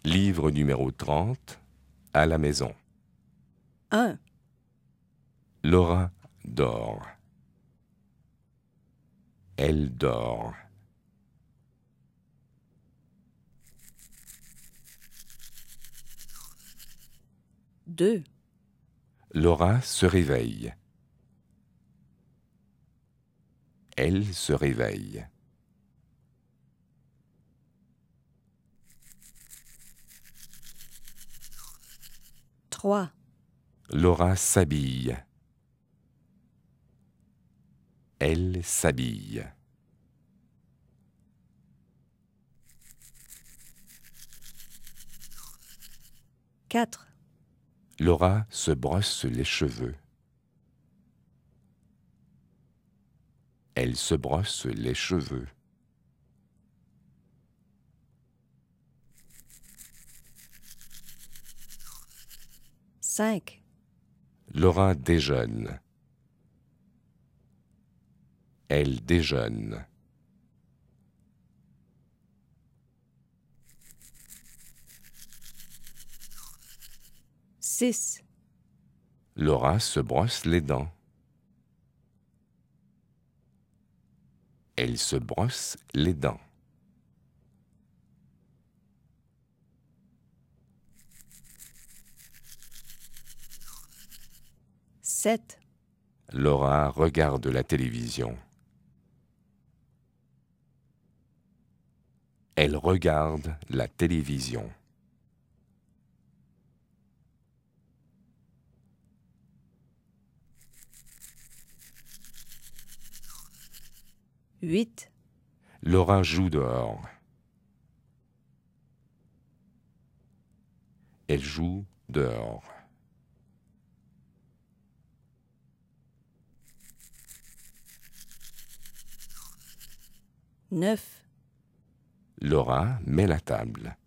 Livre numéro 30, à la maison. 1, Laura dort. Elle dort. deux, Laura se réveille. Elle se réveille. trois, Laura s'habille. Elle s'habille. quatre, Laura se brosse les cheveux. Elle se brosse les cheveux. cinq, Laura déjeune. Elle déjeune. six, Laura se brosse les dents. Elle se brosse les dents. sept, Laura regarde la télévision. Elle regarde la télévision. huit, Laura joue dehors. Elle joue dehors. neuf, Laura met la table.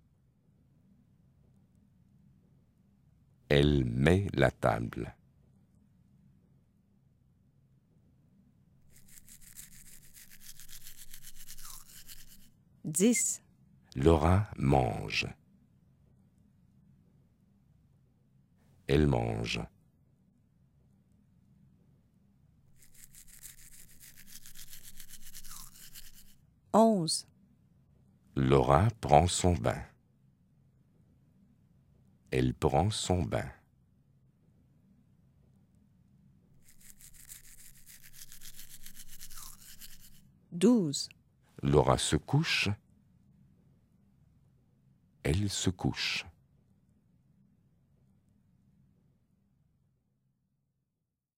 Elle met la table. dix, Laura mange. Elle mange. onze, Laura prend son bain. Elle prend son bain. douze, Laura se couche. Elle se couche.